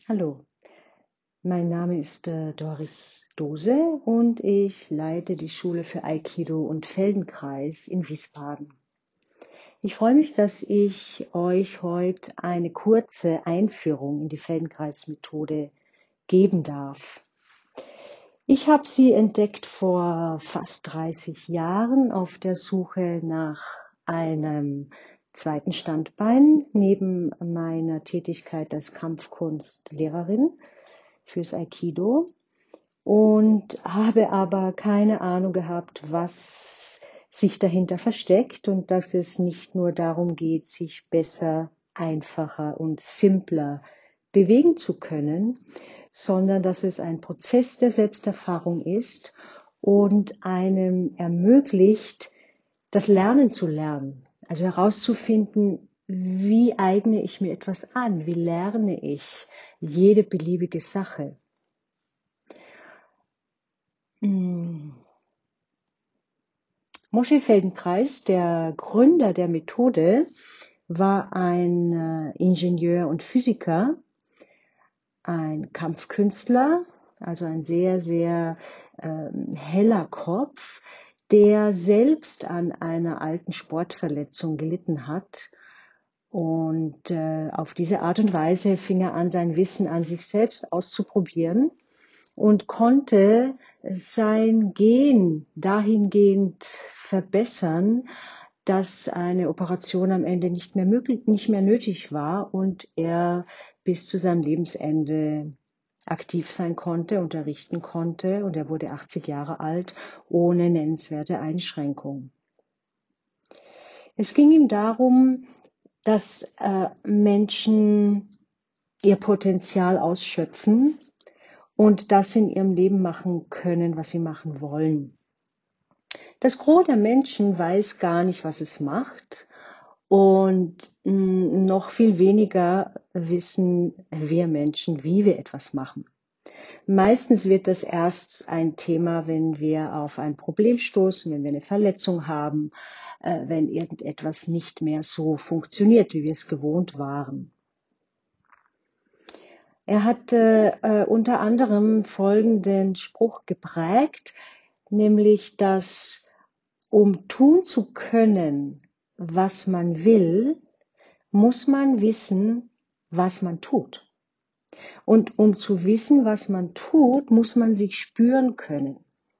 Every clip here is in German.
Hallo, mein Name ist Doris Dose und ich leite die Schule für Aikido und Feldenkreis in Wiesbaden. Ich freue mich, dass ich euch heute eine kurze Einführung in die Feldenkreis-Methode geben darf. Ich habe sie entdeckt vor fast 30 Jahren auf der Suche nach einem zweiten Standbein neben meiner Tätigkeit als Kampfkunstlehrerin fürs Aikido und habe aber keine Ahnung gehabt, was sich dahinter versteckt und dass es nicht nur darum geht, sich besser, einfacher und simpler bewegen zu können, sondern dass es ein Prozess der Selbsterfahrung ist und einem ermöglicht, das Lernen zu lernen. Also herauszufinden, wie eigne ich mir etwas an, wie lerne ich jede beliebige Sache. Moshe Feldenkreis, der Gründer der Methode, war ein Ingenieur und Physiker, ein Kampfkünstler, also ein sehr, sehr heller Kopf, der selbst an einer alten Sportverletzung gelitten hat. Und auf diese Art und Weise fing er an, sein Wissen an sich selbst auszuprobieren und konnte sein Gen dahingehend verbessern, dass eine Operation am Ende nicht mehr nötig war und er bis zu seinem Lebensende aktiv sein konnte, unterrichten konnte und er wurde 80 Jahre alt ohne nennenswerte Einschränkung. Es ging ihm darum, dass Menschen ihr Potenzial ausschöpfen und das in ihrem Leben machen können, was sie machen wollen. Das Gros der Menschen weiß gar nicht, was es macht und noch viel weniger wissen wir Menschen, wie wir etwas machen. Meistens wird das erst ein Thema, wenn wir auf ein Problem stoßen, wenn wir eine Verletzung haben, wenn irgendetwas nicht mehr so funktioniert, wie wir es gewohnt waren. Er hat unter anderem folgenden Spruch geprägt, nämlich, dass um tun zu können, was man will, muss man wissen, was man tut. Und um zu wissen, was man tut, muss man sich spüren können.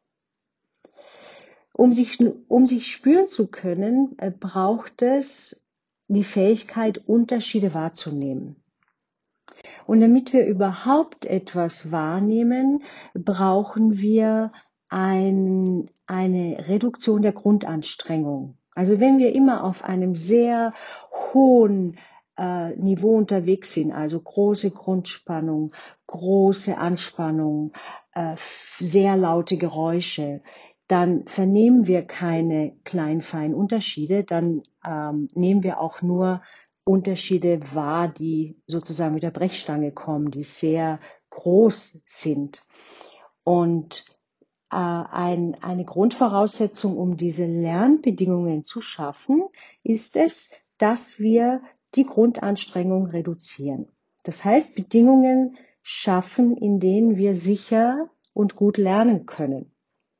Um sich spüren zu können, braucht es die Fähigkeit, Unterschiede wahrzunehmen. Und damit wir überhaupt etwas wahrnehmen, brauchen wir eine Reduktion der Grundanstrengung. Also wenn wir immer auf einem sehr hohen Niveau unterwegs sind, also große Grundspannung, große Anspannung, sehr laute Geräusche, dann vernehmen wir keine kleinen, feinen Unterschiede, dann nehmen wir auch nur Unterschiede wahr, die sozusagen mit der Brechstange kommen, die sehr groß sind. Und eine Grundvoraussetzung, um diese Lernbedingungen zu schaffen, ist es, dass wir die Grundanstrengung reduzieren. Das heißt, Bedingungen schaffen, in denen wir sicher und gut lernen können.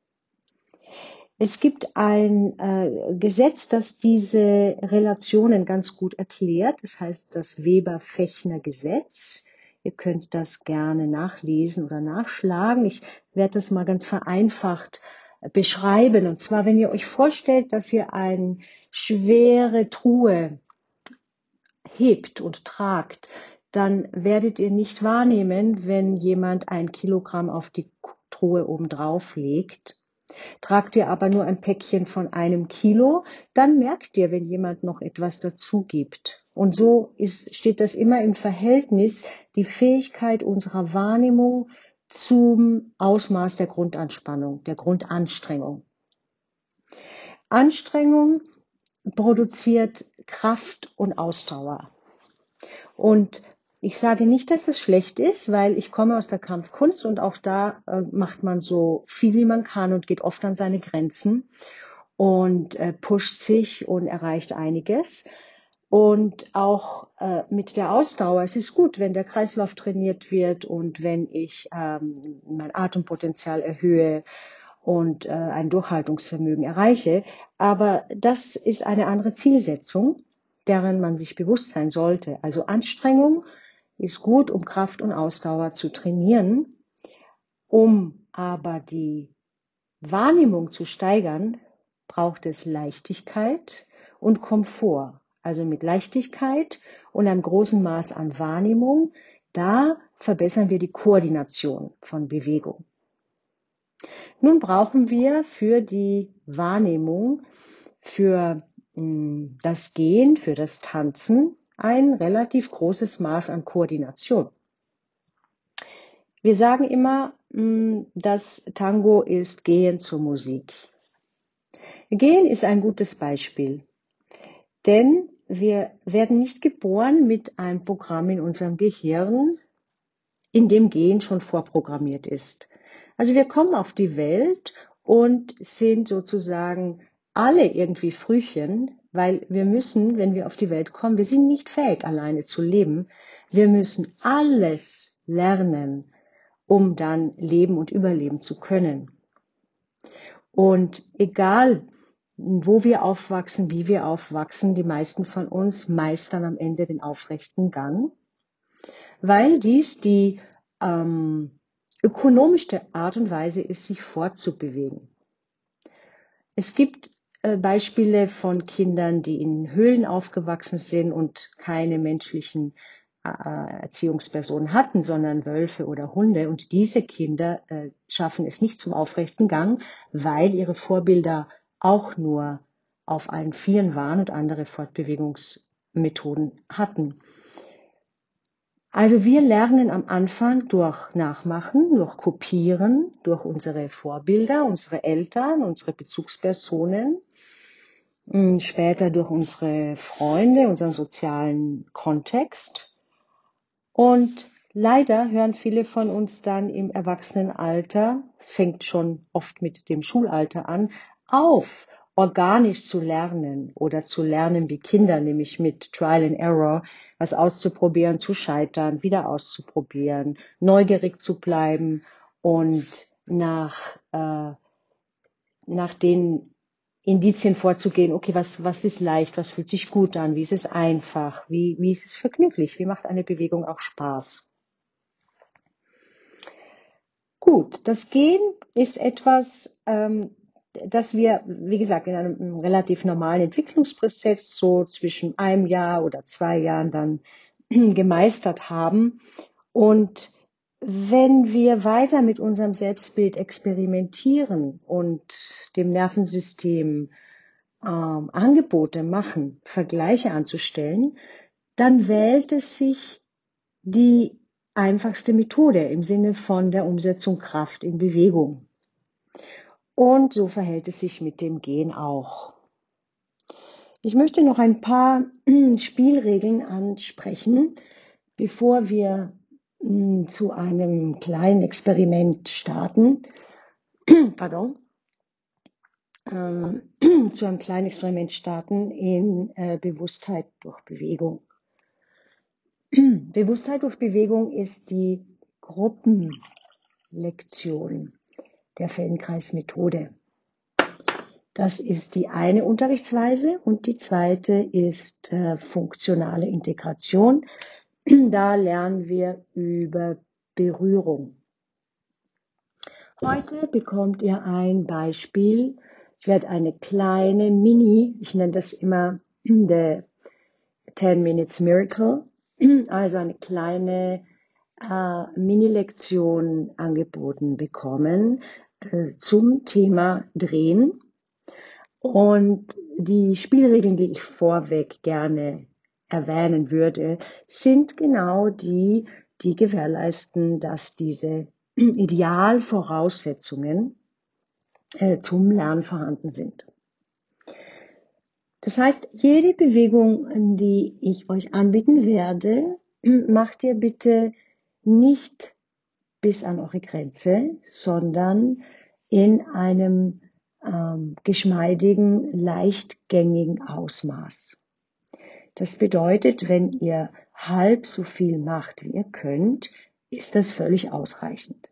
Es gibt ein Gesetz, das diese Relationen ganz gut erklärt. Das heißt das Weber-Fechner-Gesetz. Ihr könnt das gerne nachlesen oder nachschlagen. Ich werde das mal ganz vereinfacht beschreiben. Und zwar, wenn ihr euch vorstellt, dass ihr eine schwere Truhe hebt und tragt, dann werdet ihr nicht wahrnehmen, wenn jemand 1 Kilogramm auf die Truhe oben drauf legt. Tragt ihr aber nur ein Päckchen von 1 Kilo, dann merkt ihr, wenn jemand noch etwas dazu gibt. Und so steht das immer im Verhältnis, die Fähigkeit unserer Wahrnehmung zum Ausmaß der Grundanspannung, der Grundanstrengung. Anstrengung produziert Kraft und Ausdauer. Und ich sage nicht, dass das schlecht ist, weil ich komme aus der Kampfkunst und auch da macht man so viel, wie man kann und geht oft an seine Grenzen und pusht sich und erreicht einiges. Und auch mit der Ausdauer. Es ist gut, wenn der Kreislauf trainiert wird und wenn ich mein Atempotenzial erhöhe und ein Durchhaltungsvermögen erreiche. Aber das ist eine andere Zielsetzung, deren man sich bewusst sein sollte. Also Anstrengung ist gut, um Kraft und Ausdauer zu trainieren. Um aber die Wahrnehmung zu steigern, braucht es Leichtigkeit und Komfort. Also mit Leichtigkeit und einem großen Maß an Wahrnehmung, da verbessern wir die Koordination von Bewegung. Nun brauchen wir für die Wahrnehmung, für das Gehen, für das Tanzen ein relativ großes Maß an Koordination. Wir sagen immer, das Tango ist Gehen zur Musik. Gehen ist ein gutes Beispiel, denn wir werden nicht geboren mit einem Programm in unserem Gehirn, in dem Gehen schon vorprogrammiert ist. Also wir kommen auf die Welt und sind sozusagen alle irgendwie Frühchen, weil wir müssen, wenn wir auf die Welt kommen, wir sind nicht fähig, alleine zu leben. Wir müssen alles lernen, um dann leben und überleben zu können. Und egal, wo wir aufwachsen, wie wir aufwachsen, die meisten von uns meistern am Ende den aufrechten Gang, weil dies die ökonomischste Art und Weise ist, sich fortzubewegen. Es gibt Beispiele von Kindern, die in Höhlen aufgewachsen sind und keine menschlichen Erziehungspersonen hatten, sondern Wölfe oder Hunde. Und diese Kinder schaffen es nicht zum aufrechten Gang, weil ihre Vorbilder auch nur auf allen Vieren waren und andere Fortbewegungsmethoden hatten. Also wir lernen am Anfang durch Nachmachen, durch Kopieren, durch unsere Vorbilder, unsere Eltern, unsere Bezugspersonen, später durch unsere Freunde, unseren sozialen Kontext. Und leider hören viele von uns dann im Erwachsenenalter, es fängt schon oft mit dem Schulalter an, auf, organisch zu lernen oder zu lernen wie Kinder, nämlich mit Trial and Error, was auszuprobieren, zu scheitern, wieder auszuprobieren, neugierig zu bleiben und nach den Indizien vorzugehen, okay, was ist leicht, was fühlt sich gut an, wie ist es einfach, wie ist es vergnüglich, wie macht eine Bewegung auch Spaß. Gut, das Gehen ist etwas, das wir, wie gesagt, in einem relativ normalen Entwicklungsprozess so zwischen einem Jahr oder 2 Jahren dann gemeistert haben. Und wenn wir weiter mit unserem Selbstbild experimentieren und dem Nervensystem Angebote machen, Vergleiche anzustellen, dann wählt es sich die einfachste Methode im Sinne von der Umsetzung Kraft in Bewegung. Und so verhält es sich mit dem Gehen auch. Ich möchte noch ein paar Spielregeln ansprechen, bevor wir zu einem kleinen Experiment starten. Pardon. Zu einem kleinen Experiment starten in Bewusstheit durch Bewegung. Bewusstheit durch Bewegung ist die Gruppenlektion der Feldenkreis-Methode. Das ist die eine Unterrichtsweise und die zweite ist funktionale Integration. Da lernen wir über Berührung. Heute bekommt ihr ein Beispiel. Ich werde eine kleine ich nenne das immer the 10 Minutes Miracle, also eine kleine Mini-Lektion angeboten bekommen zum Thema Drehen. Und die Spielregeln, die ich vorweg gerne erwähnen würde, sind genau die gewährleisten, dass diese Idealvoraussetzungen zum Lernen vorhanden sind. Das heißt, jede Bewegung, die ich euch anbieten werde, macht ihr bitte nicht bis an eure Grenze, sondern in einem geschmeidigen, leichtgängigen Ausmaß. Das bedeutet, wenn ihr halb so viel macht, wie ihr könnt, ist das völlig ausreichend.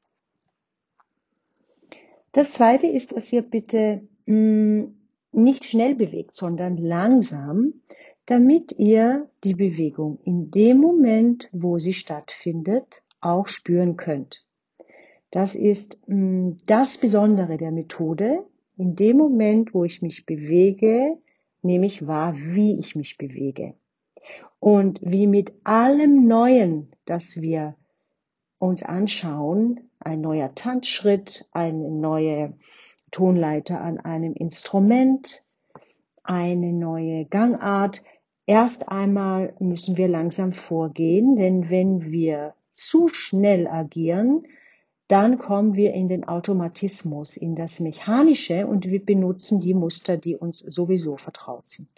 Das Zweite ist, dass ihr bitte nicht schnell bewegt, sondern langsam, damit ihr die Bewegung in dem Moment, wo sie stattfindet, auch spüren könnt. Das ist das Besondere der Methode. In dem Moment, wo ich mich bewege, nehme ich wahr, wie ich mich bewege. Und wie mit allem Neuen, das wir uns anschauen, ein neuer Tanzschritt, eine neue Tonleiter an einem Instrument, eine neue Gangart. Erst einmal müssen wir langsam vorgehen, denn wenn wir zu schnell agieren, dann kommen wir in den Automatismus, in das Mechanische und wir benutzen die Muster, die uns sowieso vertraut sind.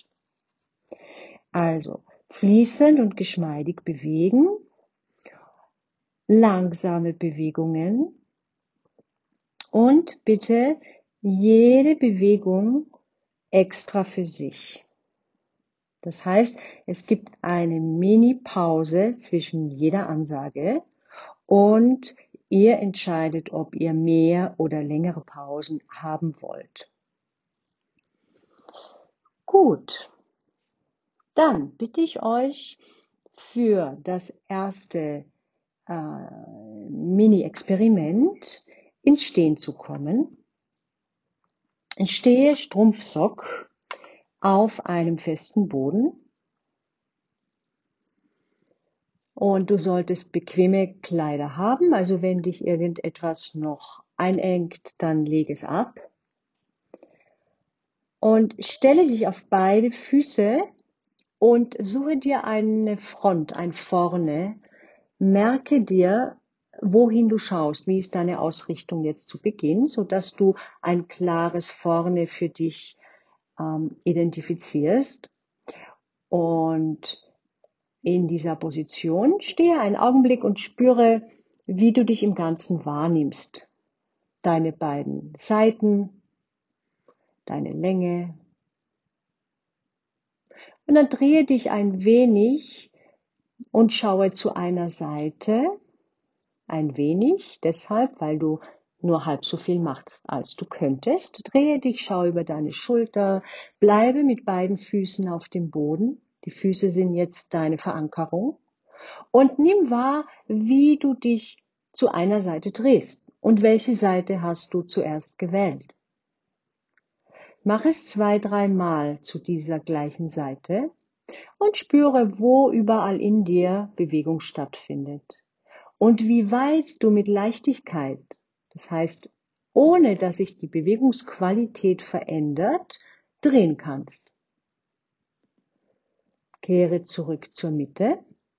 Also fließend und geschmeidig bewegen, langsame Bewegungen und bitte jede Bewegung extra für sich. Das heißt, es gibt eine Mini-Pause zwischen jeder Ansage und ihr entscheidet, ob ihr mehr oder längere Pausen haben wollt. Gut, dann bitte ich euch für das erste Mini-Experiment ins Stehen zu kommen. Ich stehe Strumpfsock auf einem festen Boden. Und du solltest bequeme Kleider haben. Also wenn dich irgendetwas noch einengt, dann leg es ab. Und stelle dich auf beide Füße und suche dir eine Front, ein Vorne. Merke dir, wohin du schaust. Wie ist deine Ausrichtung jetzt zu Beginn, sodass du ein klares Vorne für dich identifizierst. Und in dieser Position stehe einen Augenblick und spüre, wie du dich im Ganzen wahrnimmst. Deine beiden Seiten, deine Länge. Und dann drehe dich ein wenig und schaue zu einer Seite. Ein wenig, deshalb, weil du nur halb so viel machst, als du könntest. Drehe dich, schau über deine Schulter, bleibe mit beiden Füßen auf dem Boden. Die Füße sind jetzt deine Verankerung. Und nimm wahr, wie du dich zu einer Seite drehst. Und welche Seite hast du zuerst gewählt? Mach es 2-3 Mal zu dieser gleichen Seite und spüre, wo überall in dir Bewegung stattfindet. Und wie weit du mit Leichtigkeit, das heißt, ohne dass sich die Bewegungsqualität verändert, drehen kannst. Kehre zurück zur Mitte.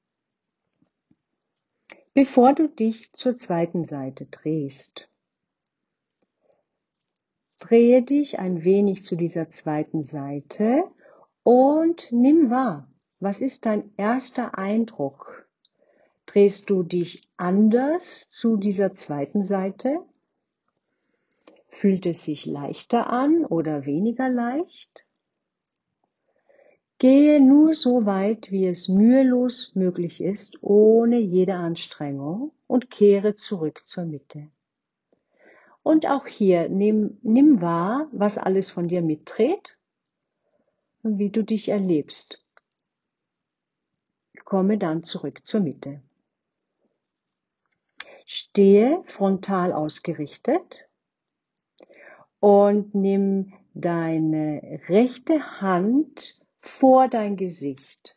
Bevor du dich zur zweiten Seite drehst, drehe dich ein wenig zu dieser zweiten Seite und nimm wahr, was ist dein erster Eindruck? Drehst du dich anders zu dieser zweiten Seite? Fühlt es sich leichter an oder weniger leicht? Gehe nur so weit, wie es mühelos möglich ist, ohne jede Anstrengung und kehre zurück zur Mitte. Und auch hier, nimm wahr, was alles von dir mitdreht und wie du dich erlebst. Komme dann zurück zur Mitte. Stehe frontal ausgerichtet und nimm deine rechte Hand vor dein Gesicht.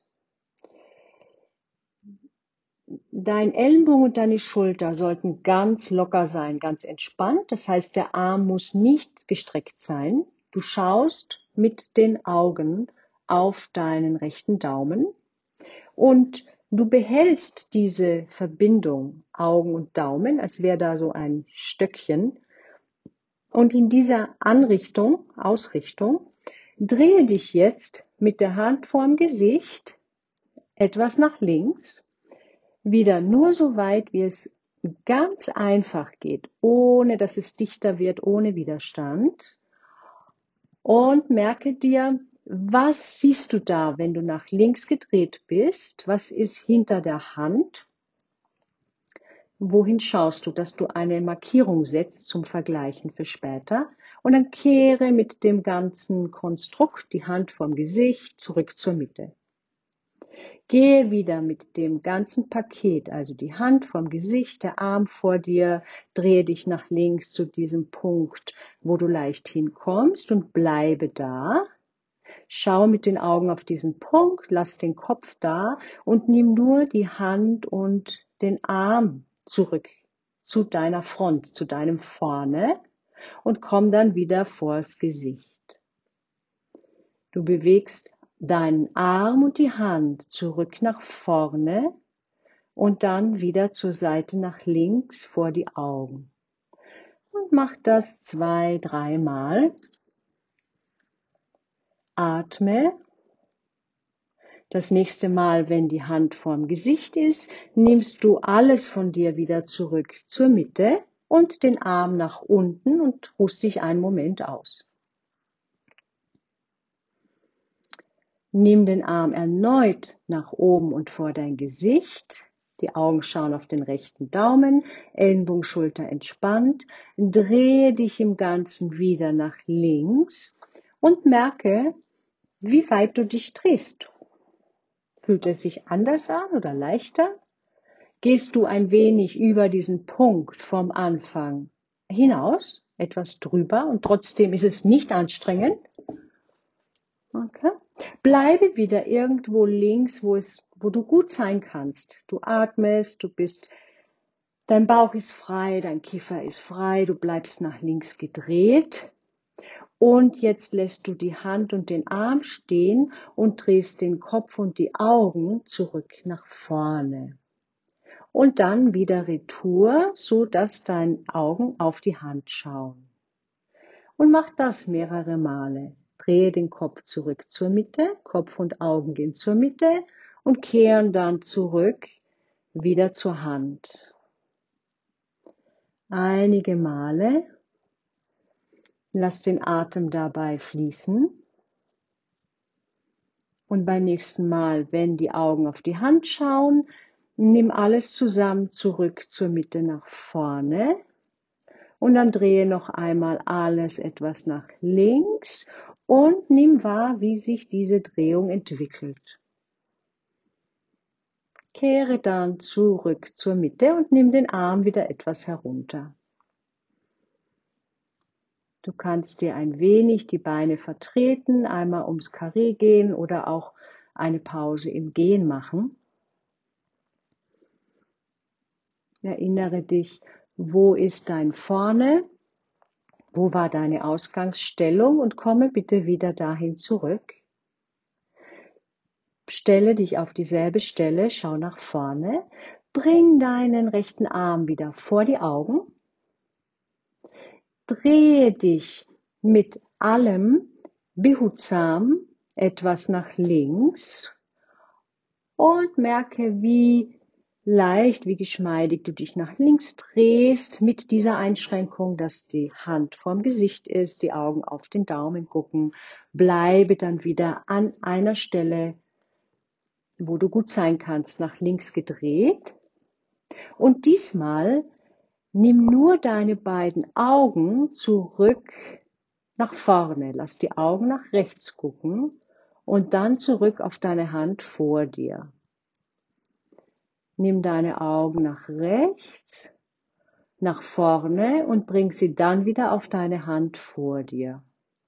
Dein Ellenbogen und deine Schulter sollten ganz locker sein, ganz entspannt. Das heißt, der Arm muss nicht gestreckt sein. Du schaust mit den Augen auf deinen rechten Daumen und du behältst diese Verbindung Augen und Daumen, als wäre da so ein Stöckchen. Und in dieser Ausrichtung, drehe dich jetzt mit der Hand vorm Gesicht etwas nach links. Wieder nur so weit, wie es ganz einfach geht, ohne dass es dichter wird, ohne Widerstand. Und merke dir, Was siehst du da, wenn du nach links gedreht bist? Was ist hinter der Hand? Wohin schaust du, dass du eine Markierung setzt zum Vergleichen für später? Und dann kehre mit dem ganzen Konstrukt die Hand vom Gesicht zurück zur Mitte. Gehe wieder mit dem ganzen Paket, also die Hand vom Gesicht, der Arm vor dir, drehe dich nach links zu diesem Punkt, wo du leicht hinkommst und bleibe da. Schau mit den Augen auf diesen Punkt, lass den Kopf da und nimm nur die Hand und den Arm zurück zu deiner Front, zu deinem Vorne und komm dann wieder vors Gesicht. Du bewegst deinen Arm und die Hand zurück nach vorne und dann wieder zur Seite nach links vor die Augen. Und mach das 2, 3 Mal. Atme. Das nächste Mal, wenn die Hand vorm Gesicht ist, nimmst du alles von dir wieder zurück zur Mitte und den Arm nach unten und ruhst dich einen Moment aus. Nimm den Arm erneut nach oben und vor dein Gesicht. Die Augen schauen auf den rechten Daumen, Ellenbogen, Schulter entspannt. Drehe dich im Ganzen wieder nach links und merke, wie weit du dich drehst. Fühlt es sich anders an oder leichter? Gehst du ein wenig über diesen Punkt vom Anfang hinaus, etwas drüber und trotzdem ist es nicht anstrengend? Okay. Bleibe wieder irgendwo links, wo du gut sein kannst. Du atmest, dein Bauch ist frei, dein Kiefer ist frei, du bleibst nach links gedreht. Und jetzt lässt du die Hand und den Arm stehen und drehst den Kopf und die Augen zurück nach vorne. Und dann wieder Retour, so dass deine Augen auf die Hand schauen. Und mach das mehrere Male. Drehe den Kopf zurück zur Mitte, Kopf und Augen gehen zur Mitte und kehren dann zurück wieder zur Hand. Einige Male. Lass den Atem dabei fließen. Und beim nächsten Mal, wenn die Augen auf die Hand schauen, nimm alles zusammen zurück zur Mitte nach vorne. Und dann drehe noch einmal alles etwas nach links und nimm wahr, wie sich diese Drehung entwickelt. Kehre dann zurück zur Mitte und nimm den Arm wieder etwas herunter. Du kannst dir ein wenig die Beine vertreten, einmal ums Karree gehen oder auch eine Pause im Gehen machen. Erinnere dich, wo ist dein Vorne? Wo war deine Ausgangsstellung? Und komme bitte wieder dahin zurück. Stelle dich auf dieselbe Stelle, schau nach vorne. Bring deinen rechten Arm wieder vor die Augen. Drehe dich mit allem behutsam etwas nach links und merke, wie leicht, wie geschmeidig du dich nach links drehst, mit dieser Einschränkung, dass die Hand vorm Gesicht ist, die Augen auf den Daumen gucken. Bleibe dann wieder an einer Stelle, wo du gut sein kannst, nach links gedreht. Und diesmal nimm nur deine beiden Augen zurück nach vorne. Lass die Augen nach rechts gucken und dann zurück auf deine Hand vor dir. Nimm deine Augen nach rechts, nach vorne und bring sie dann wieder auf deine Hand vor dir.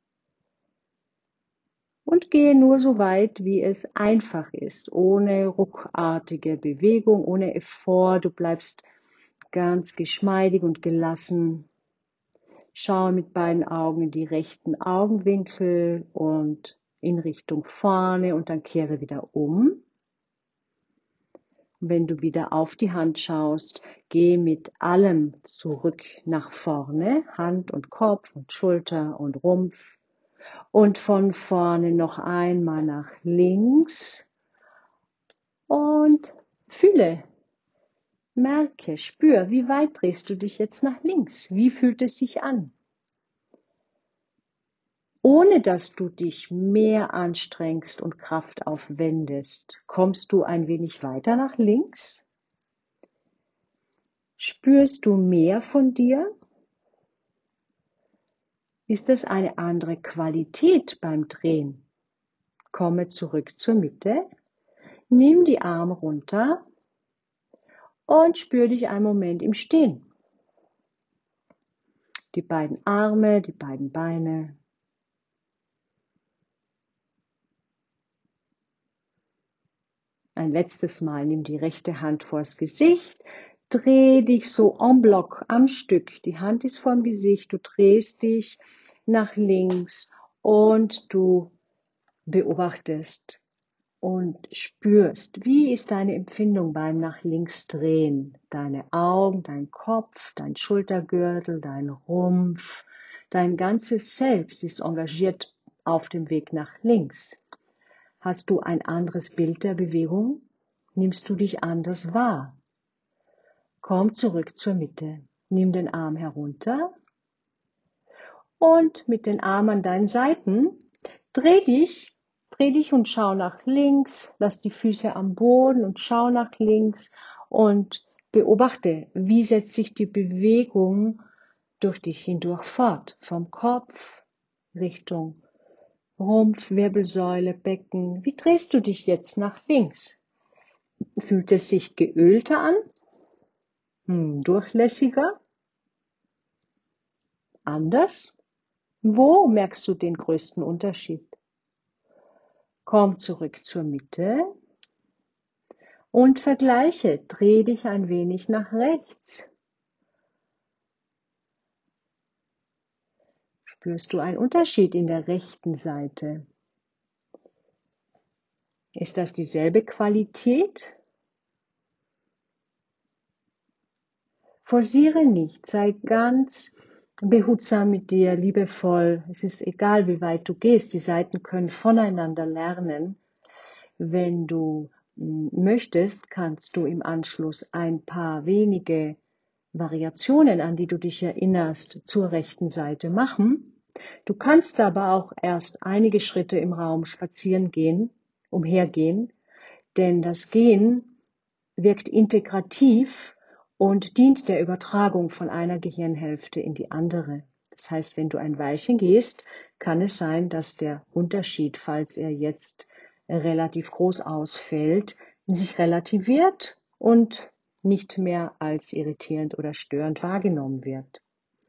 Und gehe nur so weit, wie es einfach ist, ohne ruckartige Bewegung, ohne Effort. Du bleibst ganz geschmeidig und gelassen. Schau mit beiden Augen in die rechten Augenwinkel und in Richtung vorne und dann kehre wieder um. Wenn du wieder auf die Hand schaust, geh mit allem zurück nach vorne, Hand und Kopf und Schulter und Rumpf und von vorne noch einmal nach links und fühle, merke, spür, wie weit drehst du dich jetzt nach links? Wie fühlt es sich an? Ohne dass du dich mehr anstrengst und Kraft aufwendest, kommst du ein wenig weiter nach links? Spürst du mehr von dir? Ist es eine andere Qualität beim Drehen? Komme zurück zur Mitte, nimm die Arme runter und spür dich einen Moment im Stehen. Die beiden Arme, die beiden Beine. Ein letztes Mal nimm die rechte Hand vors Gesicht, dreh dich so en bloc am Stück. Die Hand ist vorm Gesicht, du drehst dich nach links und du beobachtest und spürst, wie ist deine Empfindung beim nach links drehen? Deine Augen, dein Kopf, dein Schultergürtel, dein Rumpf, dein ganzes Selbst ist engagiert auf dem Weg nach links. Hast du ein anderes Bild der Bewegung? Nimmst du dich anders wahr? Komm zurück zur Mitte. Nimm den Arm herunter und mit den Armen an deinen Seiten dreh dich und schau nach links. Lass die Füße am Boden und schau nach links und beobachte, wie setzt sich die Bewegung durch dich hindurch fort. Vom Kopf Richtung Rumpf, Wirbelsäule, Becken. Wie drehst du dich jetzt nach links? Fühlt es sich geölter an? Durchlässiger? Anders? Wo merkst du den größten Unterschied? Komm zurück zur Mitte und vergleiche. Dreh dich ein wenig nach rechts. Spürst du einen Unterschied in der rechten Seite? Ist das dieselbe Qualität? Forciere nicht, sei ganz behutsam mit dir, liebevoll. Es ist egal, wie weit du gehst. Die Seiten können voneinander lernen. Wenn du möchtest, kannst du im Anschluss ein paar wenige Variationen, an die du dich erinnerst, zur rechten Seite machen. Du kannst aber auch erst einige Schritte im Raum spazieren gehen, umhergehen, denn das Gehen wirkt integrativ und dient der Übertragung von einer Gehirnhälfte in die andere. Das heißt, wenn du ein Weilchen gehst, kann es sein, dass der Unterschied, falls er jetzt relativ groß ausfällt, sich relativiert und nicht mehr als irritierend oder störend wahrgenommen wird.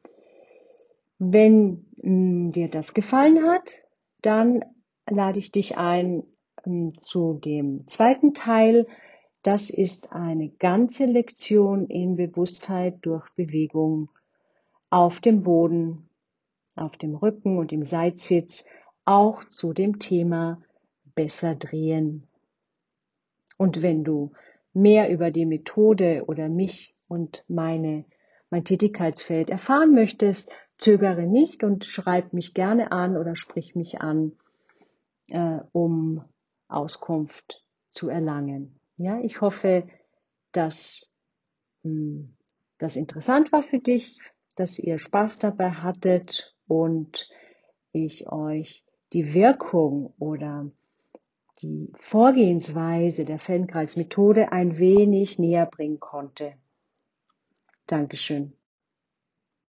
Wenn dir das gefallen hat, dann lade ich dich ein zu dem zweiten Teil. Das ist eine ganze Lektion in Bewusstheit durch Bewegung auf dem Boden, auf dem Rücken und im Seitsitz, auch zu dem Thema besser drehen. Und wenn du mehr über die Methode oder mich und mein Tätigkeitsfeld erfahren möchtest, zögere nicht und schreib mich gerne an oder sprich mich an, um Auskunft zu erlangen. Ja, ich hoffe, dass das interessant war für dich, dass ihr Spaß dabei hattet und ich euch die Wirkung oder die Vorgehensweise der Feldenkreismethode ein wenig näher bringen konnte. Dankeschön.